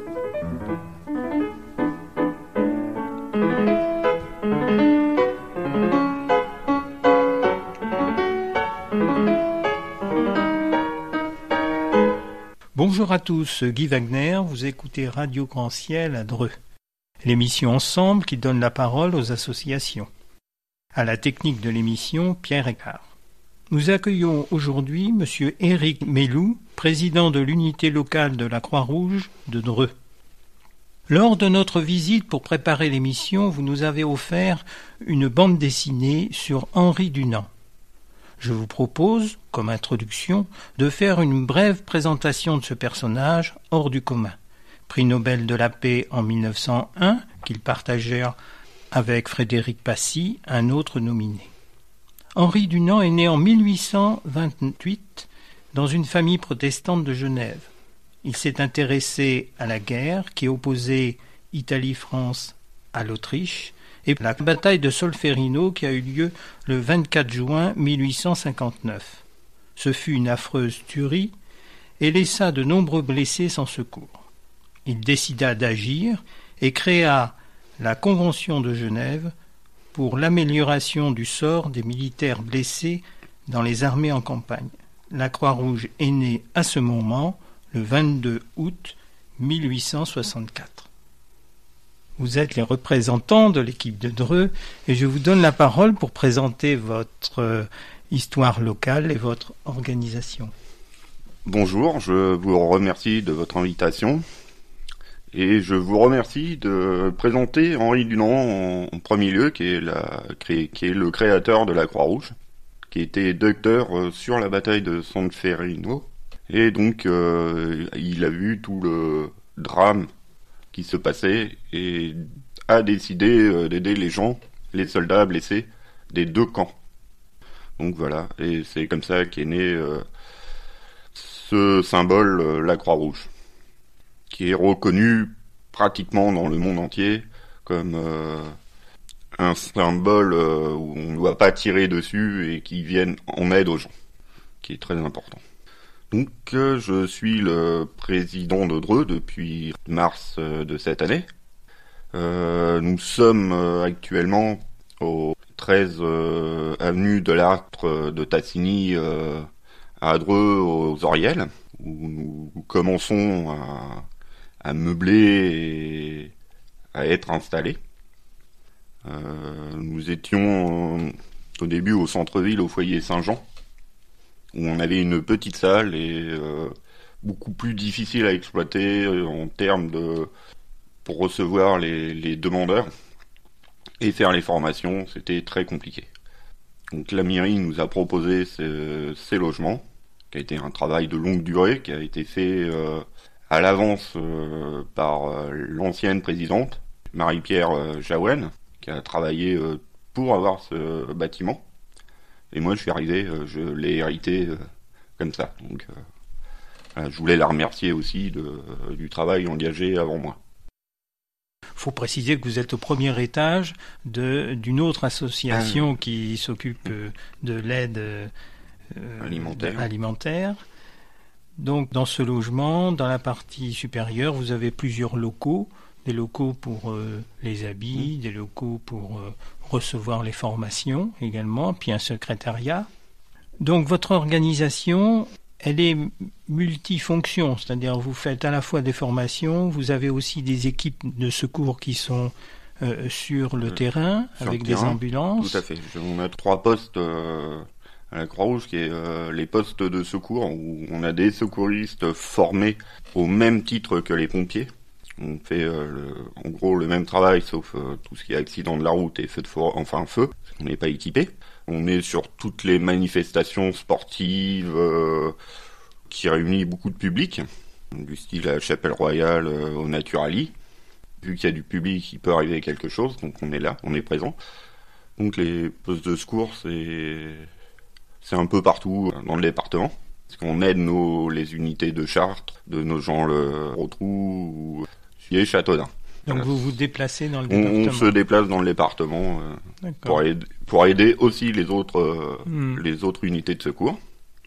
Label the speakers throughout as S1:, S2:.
S1: Bonjour à tous, Guy Wagner, vous écoutez Radio Grand Ciel à Dreux, l'émission Ensemble qui donne la parole aux associations. À la technique de l'émission, Pierre Écart. Nous accueillons aujourd'hui M. Éric Melloux, président de l'unité locale de la Croix-Rouge de Dreux. Lors de notre visite pour préparer l'émission, vous nous avez offert une bande dessinée sur Henri Dunant. Je vous propose, comme introduction, de faire une brève présentation de ce personnage hors du commun. Prix Nobel de la paix en 1901, qu'il partagèrent avec Frédéric Passy, un autre nominé. Henri Dunant est né en 1828 dans une famille protestante de Genève. Il s'est intéressé à la guerre qui opposait Italie-France à l'Autriche et la bataille de Solferino qui a eu lieu le 24 juin 1859. Ce fut une affreuse tuerie et laissa de nombreux blessés sans secours. Il décida d'agir et créa la Convention de Genève pour l'amélioration du sort des militaires blessés dans les armées en campagne. La Croix-Rouge est née à ce moment, le 22 août 1864. Vous êtes les représentants de l'équipe de Dreux et je vous donne la parole pour présenter votre histoire locale et votre organisation.
S2: Bonjour, je vous remercie de votre invitation et je vous remercie de présenter Henri Dunant en premier lieu, qui est le créateur de la Croix-Rouge, qui était docteur sur la bataille de Solferino. Et donc, il a vu tout le drame qui se passait et a décidé d'aider les gens, les soldats blessés des deux camps. Donc voilà, et c'est comme ça qu'est né ce symbole, la Croix-Rouge, qui est reconnu pratiquement dans le monde entier comme un symbole où on ne doit pas tirer dessus et qui vienne en aide aux gens, qui est très important. Donc, je suis le président de Dreux depuis mars de cette année. Nous sommes actuellement au 13 avenue de l'Artre de Tassigny à Dreux aux Orielles, où nous commençons à meubler et à être installés. Nous étions au début au centre-ville, au foyer Saint-Jean, où on avait une petite salle et beaucoup plus difficile à exploiter en termes pour recevoir les demandeurs et faire les formations, c'était très compliqué. Donc la mairie nous a proposé ces logements, qui a été un travail de longue durée, qui a été fait à l'avance par l'ancienne présidente, Marie-Pierre Jaouen, qui a travaillé pour avoir ce bâtiment. Et moi, je suis arrivé, je l'ai hérité comme ça. Donc, je voulais la remercier aussi du travail engagé avant moi.
S1: Il faut préciser que vous êtes au premier étage d'une autre association qui s'occupe de l'aide alimentaire. Donc, dans ce logement, dans la partie supérieure, vous avez plusieurs locaux. Des locaux pour les habits, des locaux pour recevoir les formations également, puis un secrétariat. Donc votre organisation, elle est multifonction, c'est-à-dire vous faites à la fois des formations, vous avez aussi des équipes de secours qui sont sur le terrain, avec des ambulances.
S2: Tout à fait. On a 3 postes à la Croix-Rouge, qui est les postes de secours, où on a des secouristes formés au même titre que les pompiers. On fait en gros le même travail, sauf tout ce qui est accident de la route et feu, parce qu'on n'est pas équipé. On est sur toutes les manifestations sportives qui réunissent beaucoup de public, du style à la Chapelle Royale au Naturali. Vu qu'il y a du public, il peut arriver quelque chose, donc on est là, on est présent. Donc les postes de secours, c'est un peu partout dans le département. Parce qu'on aide les unités de Chartres, de Nogent-le-Rotrou et Châteaudun.
S1: Donc vous vous déplacez dans le département.
S2: On se déplace dans le département pour aider aussi les autres unités de secours.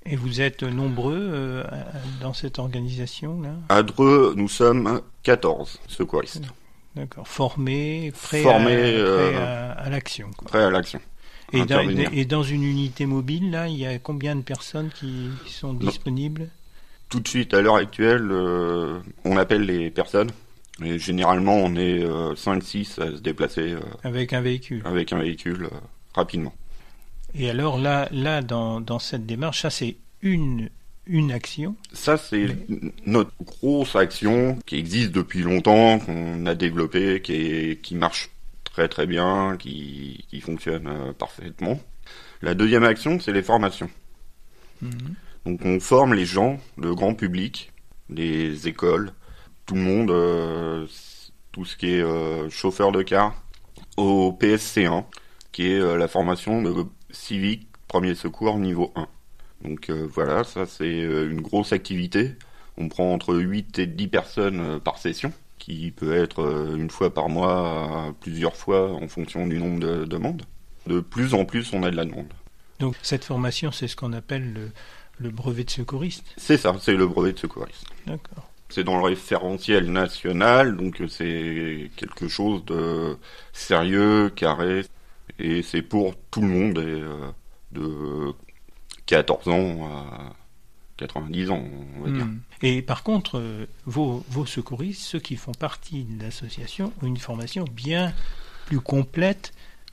S1: Et vous êtes nombreux dans cette organisation-là?
S2: À Dreux, nous sommes 14 secouristes.
S1: D'accord. Formés, prêts à l'action, quoi.
S2: Prêts à l'action.
S1: Et dans une unité mobile, là, il y a combien de personnes qui sont disponibles?
S2: Tout de suite, à l'heure actuelle, on appelle les personnes. Et généralement, on est 5-6 à se déplacer.
S1: Avec un véhicule.
S2: Avec un véhicule, rapidement.
S1: Et alors là, dans cette démarche, ça c'est une action.
S2: Ça c'est notre grosse action qui existe depuis longtemps, qu'on a développée, qui marche très très bien, qui fonctionne parfaitement. La deuxième action, c'est les formations. Donc on forme les gens, le grand public, les écoles, tout le monde, tout ce qui est chauffeur de car, au PSC1, qui est la formation de civique premier secours niveau 1. Donc voilà, ça c'est une grosse activité. On prend entre 8 et 10 personnes par session, qui peut être une fois par mois, plusieurs fois en fonction du nombre de demandes. De plus en plus, on a de la demande.
S1: Donc cette formation, c'est ce qu'on appelle le brevet de secouriste?
S2: C'est ça, c'est le brevet de secouriste.
S1: D'accord.
S2: C'est dans le référentiel national, donc c'est quelque chose de sérieux, carré, et c'est pour tout le monde, et de 14 ans à 90 ans, on va dire.
S1: Et par contre, vos secouristes, ceux qui font partie de l'association, ont une formation bien plus complète.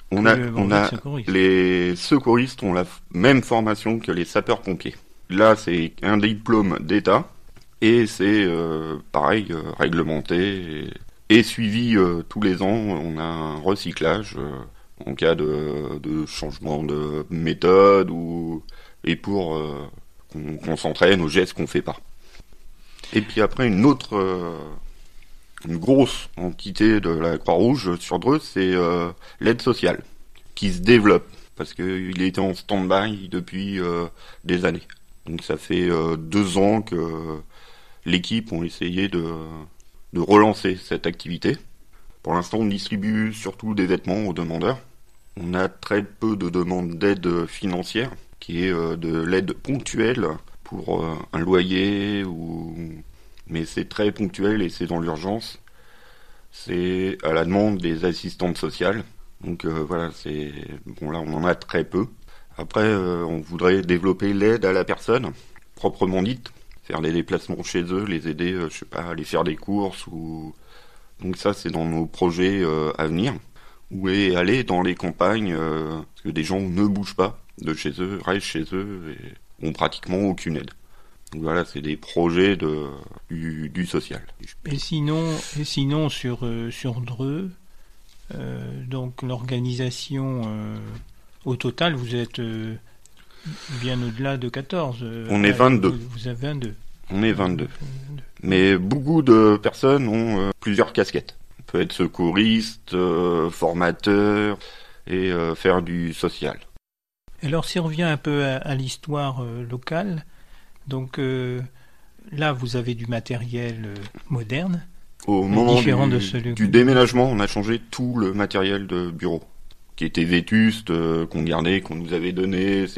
S2: Les secouristes ont la même formation que les sapeurs-pompiers. Là, c'est un diplôme d'État, et c'est pareil, réglementé, et suivi tous les ans. On a un recyclage en cas de changement de méthode, et pour qu'on s'entraîne aux gestes qu'on fait pas. Et puis après, une grosse entité de la Croix-Rouge sur Dreux, c'est l'aide sociale, qui se développe, parce qu'il était en stand-by depuis des années. Donc ça fait 2 ans que l'équipe ont essayé de relancer cette activité. Pour l'instant, on distribue surtout des vêtements aux demandeurs. On a très peu de demandes d'aide financière, qui est de l'aide ponctuelle pour un loyer, mais c'est très ponctuel et c'est dans l'urgence. C'est à la demande des assistantes sociales. Donc voilà, là on en a très peu. Après, on voudrait développer l'aide à la personne, proprement dite, faire des déplacements chez eux, les aider, à aller faire des courses, donc ça c'est dans nos projets à venir. Ou aller dans les campagnes, parce que des gens ne bougent pas de chez eux, restent chez eux et ont pratiquement aucune aide. Donc voilà, c'est des projets du social.
S1: Et sinon sur Dreux, donc l'organisation, au total, vous êtes bien au-delà de 14.
S2: On est 22.
S1: Vous avez 22.
S2: On est 22. Mais beaucoup de personnes ont plusieurs casquettes. On peut être secouriste, formateur et faire du social.
S1: Alors si on revient un peu à l'histoire locale, donc là vous avez du matériel moderne.
S2: Au moment du déménagement, on a changé tout le matériel de bureau, qui était vétuste, qu'on gardait, qu'on nous avait donné.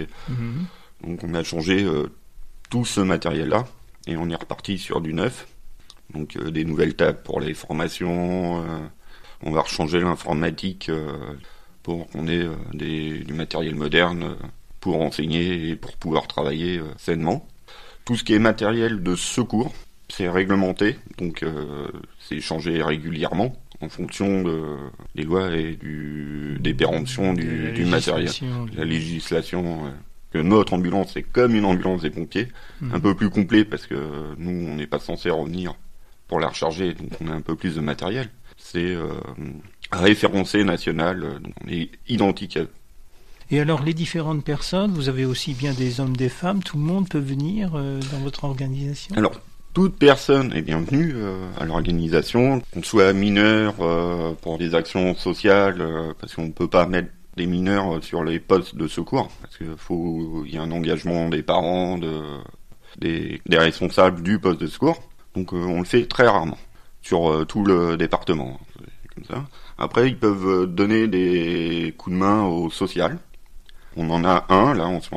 S2: Donc on a changé tout ce matériel-là, et on est reparti sur du neuf. Donc des nouvelles tables pour les formations, on va rechanger l'informatique pour qu'on ait du matériel moderne pour enseigner et pour pouvoir travailler sainement. Tout ce qui est matériel de secours, c'est réglementé, donc c'est changé régulièrement en fonction des lois et des péremptions du matériel. La législation. Que notre ambulance est comme une ambulance des pompiers, un peu plus complet parce que nous on n'est pas censé revenir pour la recharger, donc on a un peu plus de matériel. C'est référencé national, donc on est identique à eux.
S1: Et alors les différentes personnes, vous avez aussi bien des hommes, des femmes, tout le monde peut venir dans votre organisation? Alors
S2: toute personne est bienvenue à l'organisation, qu'on soit mineur pour des actions sociales, parce qu'on ne peut pas mettre des mineurs sur les postes de secours, parce qu'il y a un engagement des parents, des responsables du poste de secours. Donc on le fait très rarement, sur tout le département. Comme ça. Après, ils peuvent donner des coups de main au social. On en a un, là, en ce moment,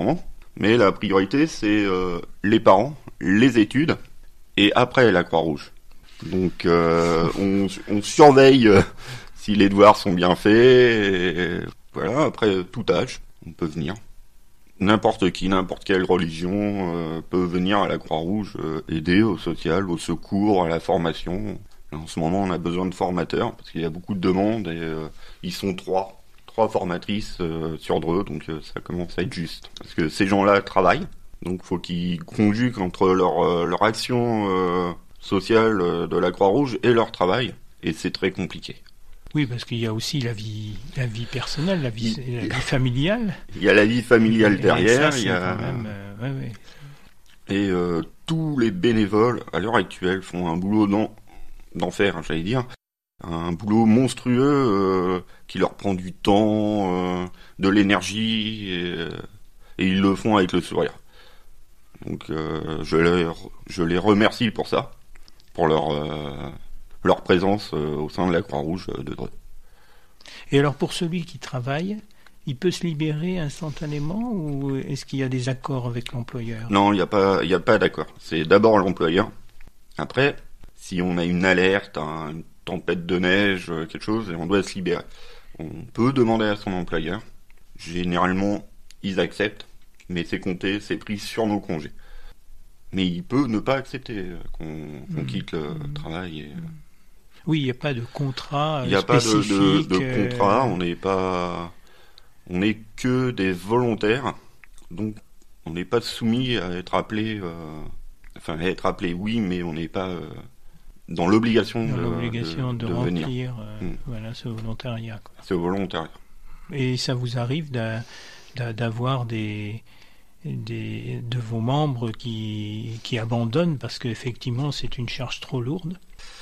S2: Mais la priorité, c'est les parents, les études, et après la Croix-Rouge. Donc on surveille si les devoirs sont bien faits, et voilà, après tout âge, on peut venir. N'importe qui, n'importe quelle religion peut venir à la Croix-Rouge aider au social, au secours, à la formation. En ce moment, on a besoin de formateurs, parce qu'il y a beaucoup de demandes, et ils sont trois formatrices sur Dreux, donc ça commence à être juste. Parce que ces gens-là travaillent, donc il faut qu'ils conjuguent entre leur action sociale de la Croix-Rouge et leur travail, et c'est très compliqué.
S1: Oui, parce qu'il y a aussi la vie personnelle, la vie familiale.
S2: Il y a la vie familiale derrière,
S1: et ça,
S2: il y a...
S1: quand même,
S2: Et tous les bénévoles, à l'heure actuelle, font un boulot d'enfer, j'allais dire. Un boulot monstrueux qui leur prend du temps, de l'énergie, et ils le font avec le sourire. Donc je les remercie pour ça, pour leur présence au sein de la Croix-Rouge de Dreux.
S1: Et alors pour celui qui travaille, il peut se libérer instantanément ou est-ce qu'il y a des accords avec l'employeur ?
S2: Non, il n'y a pas d'accord. C'est d'abord l'employeur. Après, si on a une alerte, une tempête de neige, quelque chose, et on doit se libérer, on peut demander à son employeur. Généralement, ils acceptent, mais c'est compté, c'est pris sur nos congés. Mais il peut ne pas accepter qu'on quitte le travail.
S1: Oui, il n'y a pas de contrat spécifique.
S2: Il n'y a pas de contrat, on n'est que des volontaires, donc on n'est pas soumis à être appelé, à être appelé oui, mais on n'est pas dans l'obligation de
S1: remplir
S2: venir.
S1: Voilà, ce volontariat. Quoi.
S2: C'est au volontariat.
S1: Et ça vous arrive d'avoir de vos membres qui abandonnent parce qu'effectivement c'est une charge trop lourde ?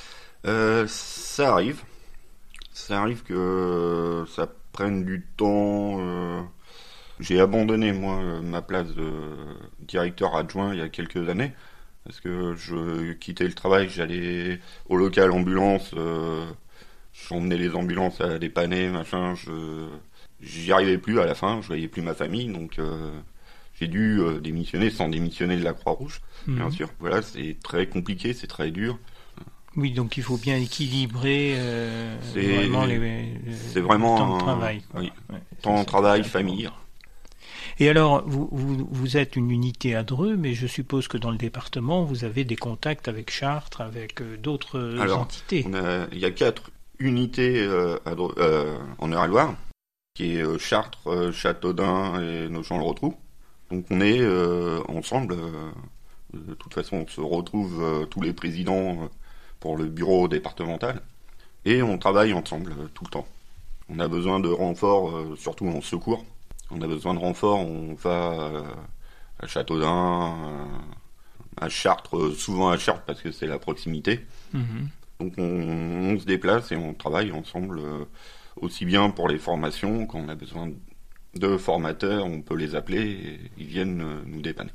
S2: Ça arrive. Ça arrive que ça prenne du temps. J'ai abandonné, moi, ma place de directeur adjoint il y a quelques années. Parce que je quittais le travail, j'allais au local ambulance, j'emmenais les ambulances à dépanner, machin, j'y arrivais plus à la fin, je voyais plus ma famille, donc j'ai dû démissionner sans démissionner de la Croix-Rouge, bien sûr. Voilà, c'est très compliqué, c'est très dur.
S1: Oui, donc il faut bien équilibrer
S2: vraiment
S1: le temps de travail. Quoi.
S2: Oui, temps de travail, famille.
S1: Et alors, vous êtes une unité à Dreux, mais je suppose que dans le département, vous avez des contacts avec Chartres, avec d'autres entités.
S2: Il y a 4 unités à Dreux, en Eure-et-Loire, qui est Chartres, Châteaudun et Nogent-le-Rotrou. Donc on est ensemble. De toute façon, on se retrouve tous les présidents pour le bureau départemental. Et on travaille ensemble tout le temps. On a besoin de renforts, surtout en secours. On a besoin de renforts, on va à Châteaudun, à Chartres, souvent à Chartres parce que c'est la proximité. Donc on se déplace et on travaille ensemble aussi bien pour les formations, quand on a besoin de formateurs, on peut les appeler et ils viennent nous dépanner.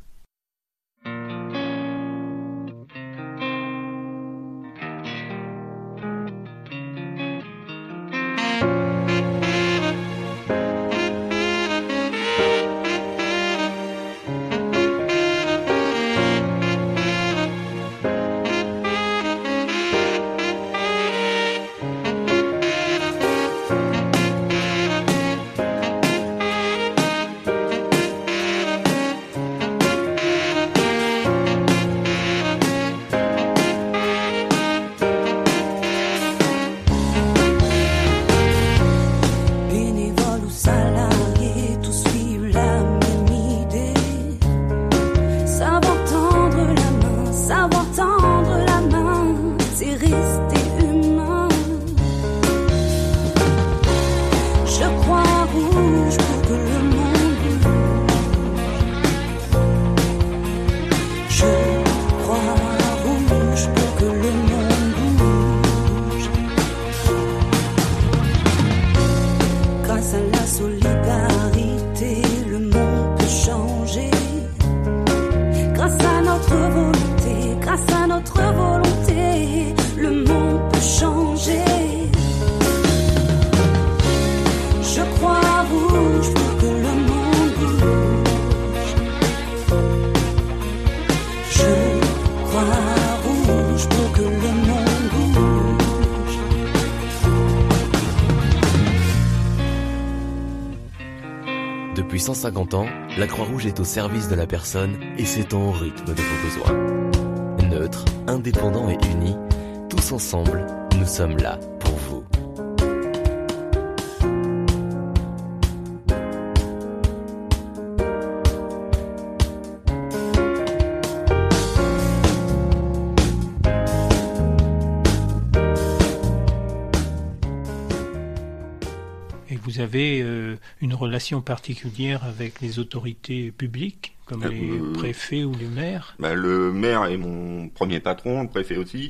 S3: Depuis 150 ans, la Croix-Rouge est au service de la personne et s'étend au rythme de vos besoins. Neutre, indépendant et uni, tous ensemble, nous sommes là pour vous.
S1: Et vous avez une relation particulière avec les autorités publiques, comme les préfets ou les maires?
S2: Le maire est mon premier patron, le préfet aussi.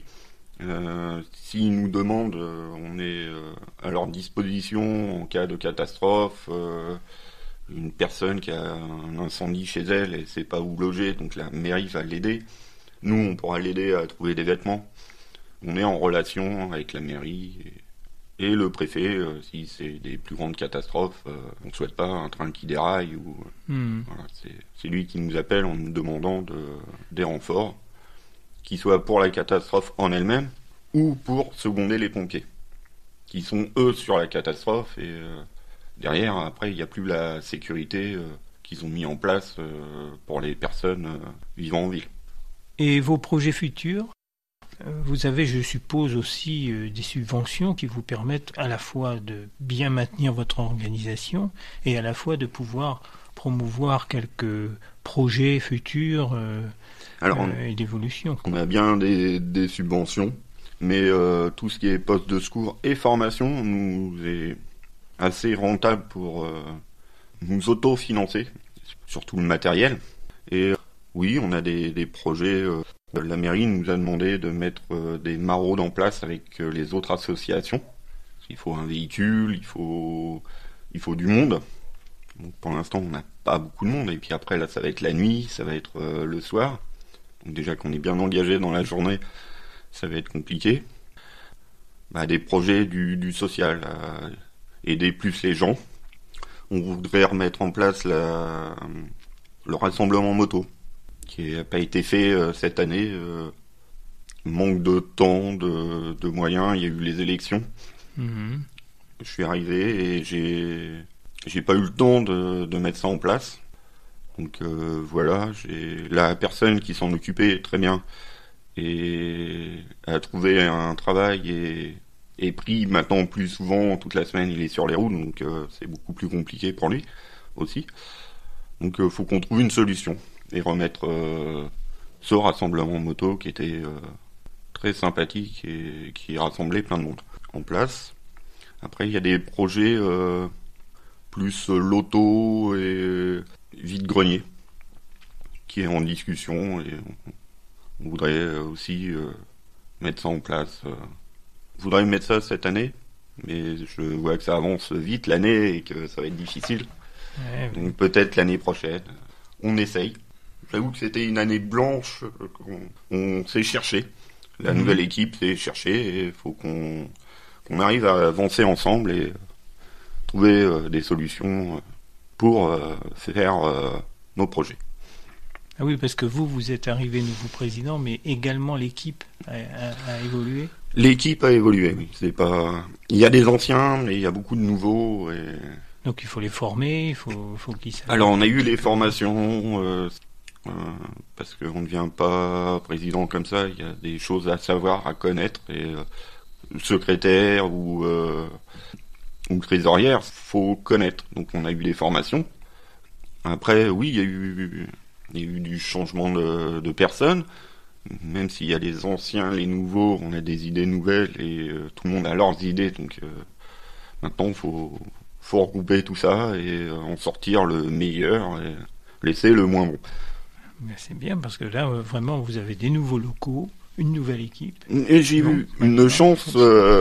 S2: S'ils nous demandent, on est à leur disposition en cas de catastrophe. Une personne qui a un incendie chez elle et sait pas où loger, donc la mairie va l'aider. Nous, on pourra l'aider à trouver des vêtements. On est en relation avec la mairie et le préfet, si c'est des plus grandes catastrophes, on ne souhaite pas un train qui déraille. Voilà, c'est lui qui nous appelle en nous demandant des renforts, qu'ils soient pour la catastrophe en elle-même ou pour seconder les pompiers, qui sont eux sur la catastrophe et derrière, après, il n'y a plus la sécurité qu'ils ont mis en place pour les personnes vivant en ville.
S1: Et vos projets futurs? Vous avez, je suppose, aussi des subventions qui vous permettent à la fois de bien maintenir votre organisation et à la fois de pouvoir promouvoir quelques projets futurs et d'évolution.
S2: On a bien des subventions, mais tout ce qui est poste de secours et formation nous est assez rentable pour nous autofinancer, surtout le matériel. Et oui, on a des projets. La mairie nous a demandé de mettre des maraudes en place avec les autres associations. Il faut un véhicule, il faut du monde. Donc pour l'instant, on n'a pas beaucoup de monde. Et puis après, là, ça va être la nuit, ça va être le soir. Donc déjà qu'on est bien engagé dans la journée, ça va être compliqué. Des projets du social, aider plus les gens. On voudrait remettre en place le rassemblement moto, qui n'a pas été fait cette année. Manque de temps, de moyens, il y a eu les élections. Je suis arrivé et j'ai pas eu le temps de mettre ça en place. Donc voilà, j'ai la personne qui s'en occupait très bien et a trouvé un travail et pris maintenant plus souvent, toute la semaine il est sur les routes, donc c'est beaucoup plus compliqué pour lui aussi. Donc faut qu'on trouve une solution et remettre ce rassemblement moto qui était très sympathique et qui rassemblait plein de monde en place. Après il y a des projets plus loto et vide-grenier qui est en discussion et on voudrait aussi mettre ça en place. Je voudrais mettre ça cette année, mais je vois que ça avance vite l'année et que ça va être difficile.
S1: Ouais, oui.
S2: Donc peut-être l'année prochaine. On essaye. J'avoue que c'était une année blanche qu'on s'est cherché. La nouvelle équipe s'est cherchée et il faut qu'on arrive à avancer ensemble et trouver des solutions pour faire nos projets.
S1: Ah oui, parce que vous êtes arrivé nouveau président, mais également l'équipe a évolué.
S2: L'équipe a évolué, oui. Il y a des anciens, mais il y a beaucoup de nouveaux. Et...
S1: Donc il faut les former, il faut qu'ils sachent.
S2: Alors on a eu les formations, parce qu'on ne devient pas président comme ça, il y a des choses à savoir, à connaître, et secrétaire ou trésorière, faut connaître. Donc on a eu des formations. Après, oui, il y a eu du changement de personnes. Même s'il y a les anciens, les nouveaux, on a des idées nouvelles et tout le monde a leurs idées. Donc maintenant, faut regrouper tout ça et en sortir le meilleur et laisser le moins bon.
S1: Mais c'est bien parce que là, vraiment, vous avez des nouveaux locaux, une nouvelle équipe.
S2: Et j'ai eu une chance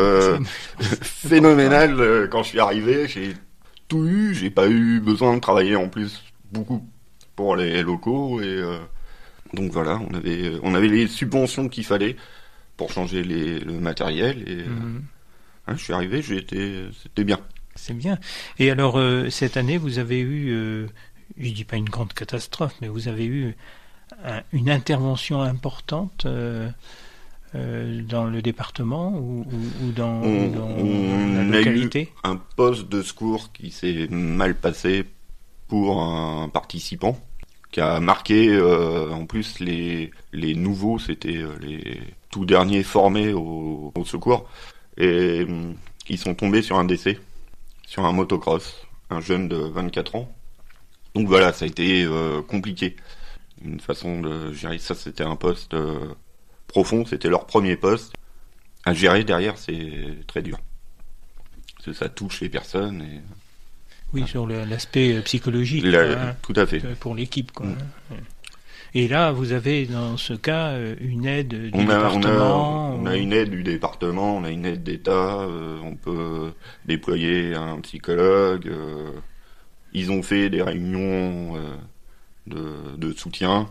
S2: phénoménale quand je suis arrivé. J'ai tout eu. J'ai pas eu besoin de travailler en plus beaucoup pour les locaux et donc voilà, on avait les subventions qu'il fallait pour changer le matériel et je suis arrivé, c'était bien.
S1: C'est bien. Et alors cette année, vous avez eu, je dis pas une grande catastrophe, mais vous avez eu une intervention importante dans le département ou dans la localité.
S2: On a eu un poste de secours qui s'est mal passé pour un participant qui a marqué, en plus les nouveaux, c'était les tout derniers formés au secours, et ils sont tombés sur un décès, sur un motocross, un jeune de 24 ans. Donc voilà, ça a été compliqué. Une façon de gérer ça, c'était un poste profond, c'était leur premier poste. À gérer derrière, c'est très dur. Parce que ça touche les personnes. Et...
S1: Oui, sur l'aspect psychologique.
S2: Tout à fait.
S1: Pour l'équipe, quoi. Et là, vous avez, dans ce cas, une aide du département.
S2: On a une aide du département, on a une aide d'État, on peut déployer un psychologue. Ils ont fait des réunions de soutien.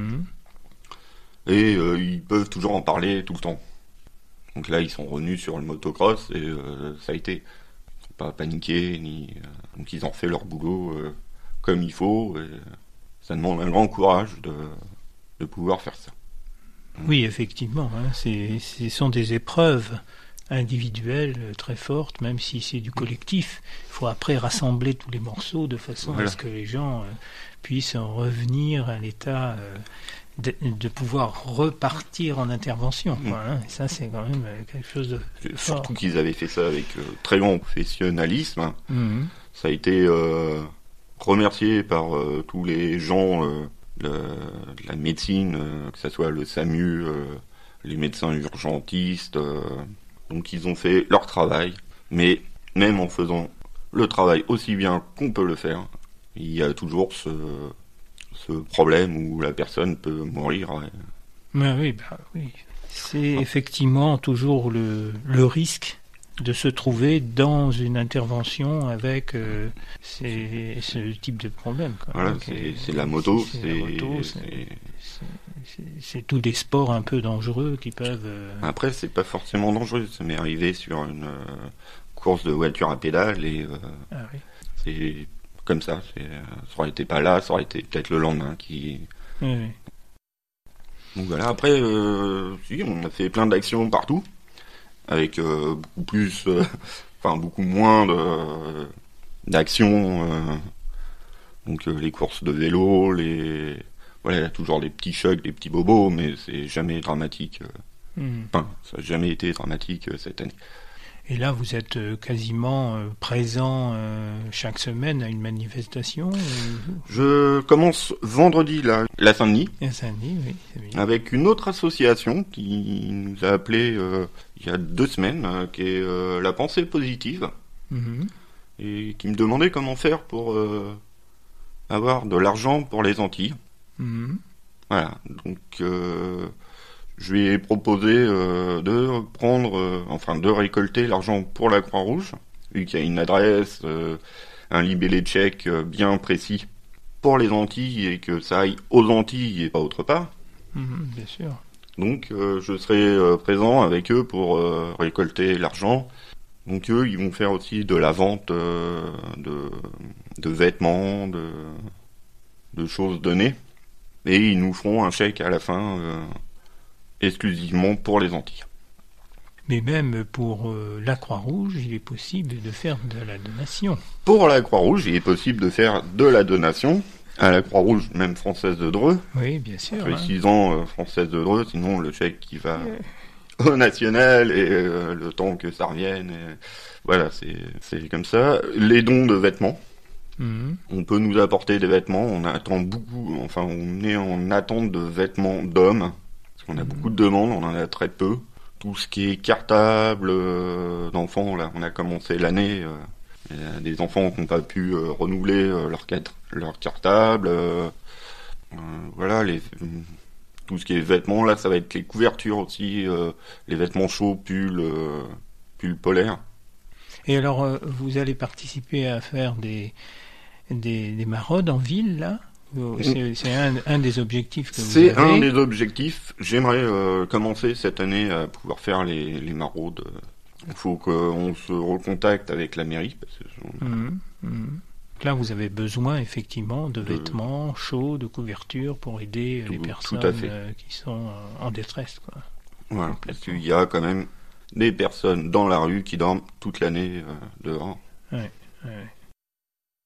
S2: Et ils peuvent toujours en parler tout le temps. Donc là, ils sont revenus sur le motocross et ça a été... pas paniquer, donc ils ont fait leur boulot comme il faut, et ça demande un grand courage de pouvoir faire ça.
S1: Oui, effectivement, ce sont des épreuves individuelles très fortes, même si c'est du collectif. Il faut après rassembler tous les morceaux de façon à ce que les gens puissent en revenir à l'état de pouvoir repartir en intervention. Et ça, c'est quand même quelque chose de fort.
S2: Surtout qu'ils avaient fait ça avec très grand professionnalisme. Ça a été remercié par tous les gens de la médecine, que ce soit le SAMU, les médecins urgentistes. Donc ils ont fait leur travail. Mais même en faisant le travail aussi bien qu'on peut le faire, il y a toujours ce problème où la personne peut mourir.
S1: Oui. C'est effectivement toujours le risque de se trouver dans une intervention avec ce type de problème.
S2: Voilà, c'est la moto.
S1: C'est tous des sports un peu dangereux qui peuvent...
S2: Après, c'est pas forcément dangereux. Ça m'est arrivé sur une course de voiture à pédale et c'est... comme ça aurait été pas là, ça aurait été peut-être le lendemain qui...
S1: Oui.
S2: Donc voilà, après, on a fait plein d'actions partout, avec beaucoup moins d'actions, donc les courses de vélo, voilà, il y a toujours des petits chocs, des petits bobos, mais c'est jamais dramatique. Ça n'a jamais été dramatique cette année.
S1: Et là, vous êtes quasiment présent chaque semaine à une manifestation
S2: Je commence vendredi, la Saint-Denis.
S1: La Saint-Denis, oui, c'est bien.
S2: Avec une autre association qui nous a appelé il y a 2 semaines, qui est La Pensée Positive, et qui me demandait comment faire pour avoir de l'argent pour les Antilles. Voilà, donc... je lui ai proposé de récolter l'argent pour la Croix-Rouge, vu qu'il y a une adresse, un libellé de chèque bien précis pour les Antilles et que ça aille aux Antilles et pas autre part.
S1: Bien sûr.
S2: Donc je serai présent avec eux pour récolter l'argent. Donc eux, ils vont faire aussi de la vente de vêtements, de choses données. Et ils nous feront un chèque à la fin... exclusivement pour les Antilles.
S1: Mais même pour la Croix-Rouge, il est possible de faire de la donation.
S2: Pour la Croix-Rouge, il est possible de faire de la donation à la Croix-Rouge, même française de Dreux.
S1: Oui, bien sûr.
S2: Précisant française de Dreux, sinon le chèque qui va au national et le temps que ça revienne. Voilà, c'est comme ça. Les dons de vêtements. On peut nous apporter des vêtements. On est en attente de vêtements d'hommes. On a beaucoup de demandes, on en a très peu. Tout ce qui est cartable d'enfants, là, on a commencé l'année. Il y a des enfants qui n'ont pas pu renouveler leur cartable. Voilà, tout ce qui est vêtements, là, ça va être les couvertures aussi, les vêtements chauds, pulls polaires.
S1: Et alors, vous allez participer à faire des maraudes en ville, là ? C'est un des objectifs que vous avez.
S2: C'est un des objectifs. J'aimerais commencer cette année à pouvoir faire les maraudes. Il faut qu'on se recontacte avec la mairie. Parce que
S1: Là, vous avez besoin effectivement de vêtements chauds, de couvertures pour aider les personnes qui sont en détresse.
S2: Voilà, parce qu'il y a quand même des personnes dans la rue qui dorment toute l'année dehors.
S1: Ouais.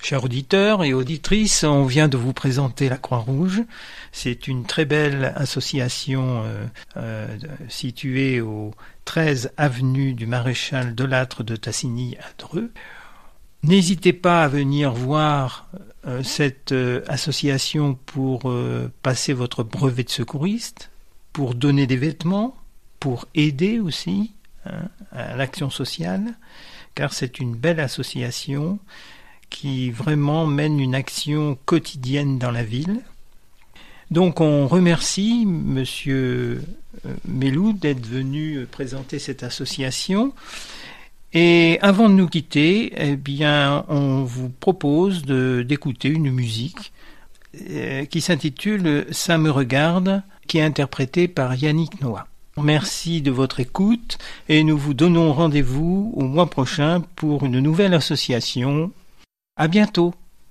S1: Chers auditeurs et auditrices, on vient de vous présenter la Croix-Rouge. C'est une très belle association située au 13 avenue du Maréchal Delattre de Tassigny à Dreux. N'hésitez pas à venir voir cette association pour passer votre brevet de secouriste, pour donner des vêtements, pour aider aussi à l'action sociale, car c'est une belle association qui vraiment mène une action quotidienne dans la ville. Donc on remercie Monsieur Melou d'être venu présenter cette association. Et avant de nous quitter, eh bien, on vous propose d'écouter une musique qui s'intitule « Ça me regarde », qui est interprétée par Yannick Noah. Merci de votre écoute et nous vous donnons rendez-vous au mois prochain pour une nouvelle association. À bientôt.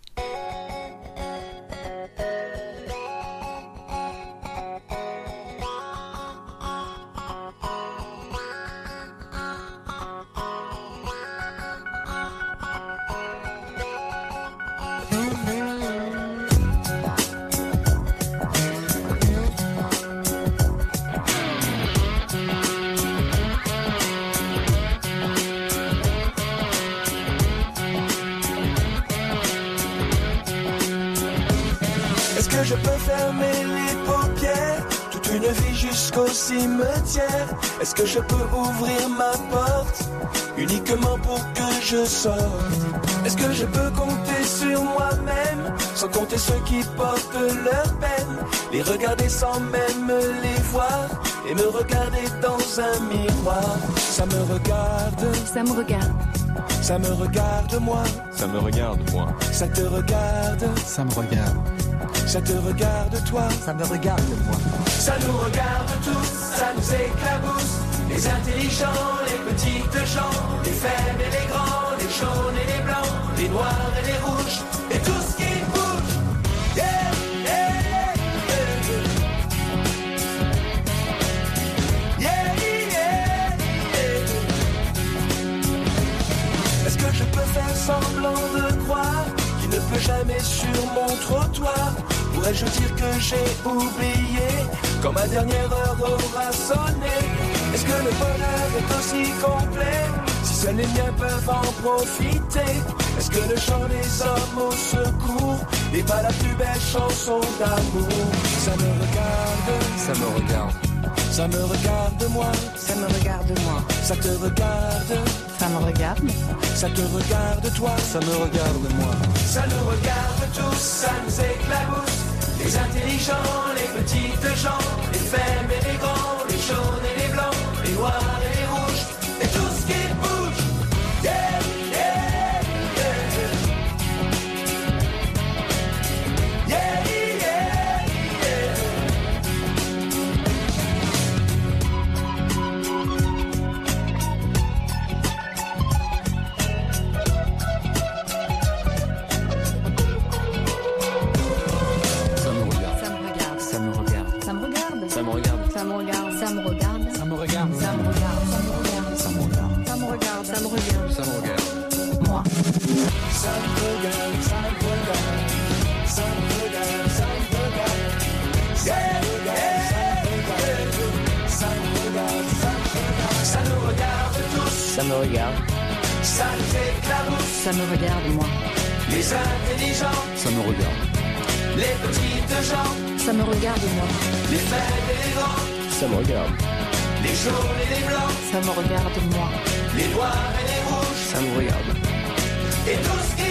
S4: Est-ce que je peux fermer les paupières toute une vie jusqu'au cimetière? Est-ce que je peux ouvrir ma porte uniquement pour que je sorte? Est-ce que je peux compter sur moi-même sans compter ceux qui portent leur peine? Les regarder sans même les voir et me regarder dans un miroir. Ça me regarde,
S5: ça me regarde,
S4: ça me regarde moi,
S6: ça me regarde moi,
S4: ça te regarde,
S6: ça me regarde,
S4: ça te regarde toi,
S7: ça me regarde moi.
S4: Ça nous regarde tous, ça nous éclabousse. Les intelligents, les petites gens, les faibles et les grands, les jaunes et les blancs, les noirs et les rouges, et tout ce qui bouge. Yeah, yeah, yeah. Yeah, yeah, yeah. Est-ce que je peux faire semblant de croire qu'il ne pleut jamais sur mon trottoir? Pourrais-je dire que j'ai oublié quand ma dernière heure aura sonné? Est-ce que le bonheur est aussi complet si seuls les miens peuvent en profiter? Est-ce que le chant des hommes au secours n'est pas la plus belle chanson d'amour? Ça me regarde,
S6: ça me regarde,
S4: ça me regarde moi,
S5: ça me regarde moi,
S4: ça te regarde,
S5: ça me regarde,
S4: ça te regarde toi,
S6: ça me regarde moi,
S4: ça nous regarde tous, ça nous éclabousse. Les intelligents, les petites gens, les faibles et les grands, les jaunes et les blancs, les noirs et les rouges, et tout ce qui bouge. Yeah, yeah, yeah. Yeah, yeah, yeah.
S6: ça me regarde,
S5: ça me regarde,
S6: ça me regarde,
S5: ça me regarde,
S6: ça me regarde,
S5: ça me regarde, ça me regarde,
S6: ça me regarde,
S5: ça me regarde, ça me regarde,
S6: ça me regarde,
S5: ça me regarde, ça me regarde,
S6: ça me regarde,
S5: moi.
S4: Ça me regarde, ça me regarde, ça me regarde, ça me regarde. Yeah, yeah, ça me regarde, ça me regarde. Ça nous regarde tous,
S7: Ça me regarde,
S4: ça nous éclabousse.
S5: Ça me regarde moi,
S4: Les intelligents,
S6: ça me regarde,
S4: les petites gens,
S5: ça me regarde moi,
S4: les faibles et les grands,
S7: ça me regarde,
S4: les jaunes et les blancs,
S5: ça me regarde moi,
S4: les noirs et les rouges,
S7: ça me regarde.
S4: et tout ce qui